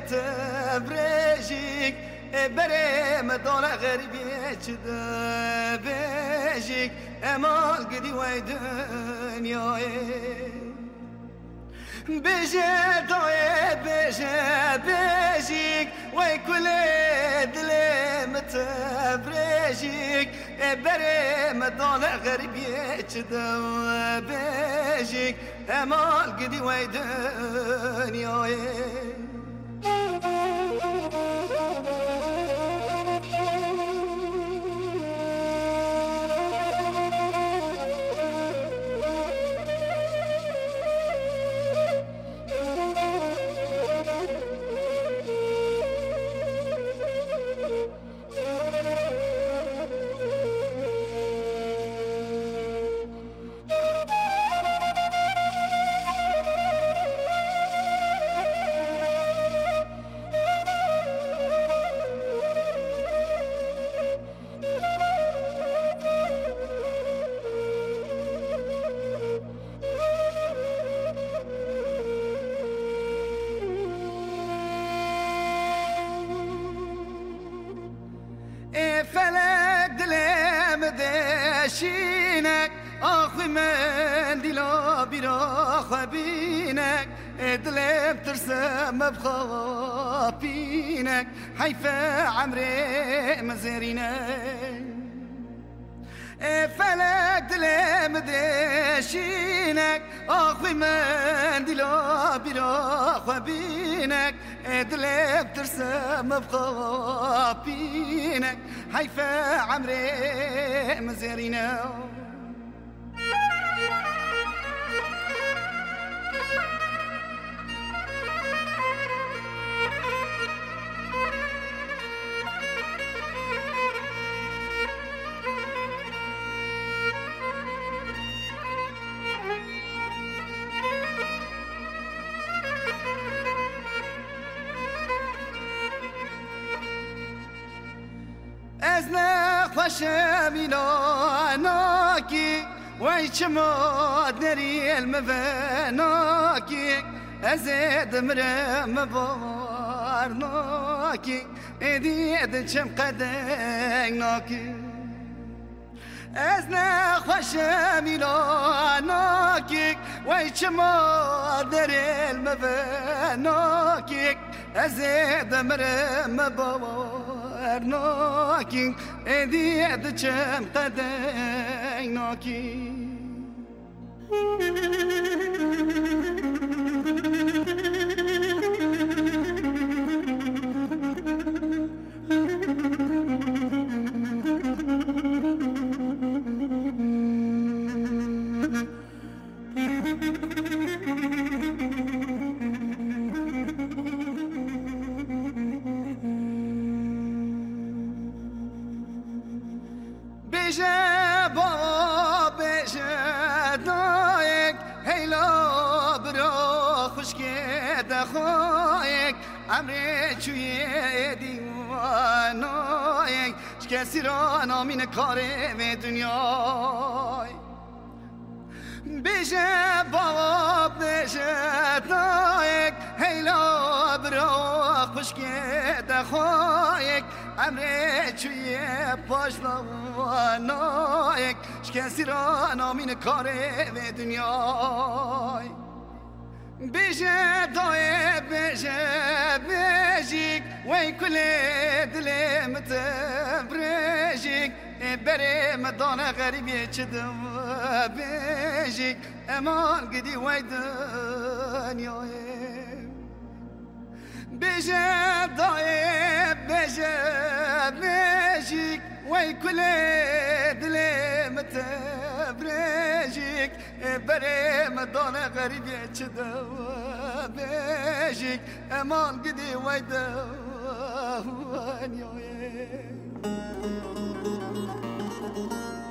متبرجيك بري مدون غربي بيجيك امال قدي ويدنيا بيجي دوي بيجيك ويكل دلي متبرجيك بري مدون غربي بيجيك امال قدي ويدنيا فلك دلم دشينك آخوی من دیلا بیرا خبینک دلم ترسم بخابینک حیف عمر مزرینک فلك دلم دشينك آخوی من دیلا بیرا خبینک دلم ترسم بخابینك حيف عمري مزيرينا ازنا خشمينا ناكي ويشمود نري المفناكي ازيد مرم بارناكي اديد شم قدناكي ازنا خشمينا ناكي ويشمود نري المفناكي ازيد مرم بارناكي اديد شم قدناكي بيجا بابا بيجا دايك هيلا برا خشكي دخايك عمري شوية ديوانايك شكسي رانا من كاري في دنياي بيجا بابا بيجا دايك هيلا برا خشكي دخايك عمري شوية باشنايك شكسي رانا من كاري في دنياي بيجا داي بيجا بيجيك وين كل دلي متبرجيك بري مدانا غريب يشد بيجيك امان قدي ويدنيا بيجا داي بيجا بيجيك وين كل دلي متبرجيك بري مدانا غريب يشد بيجيك امان قدي ويدنيا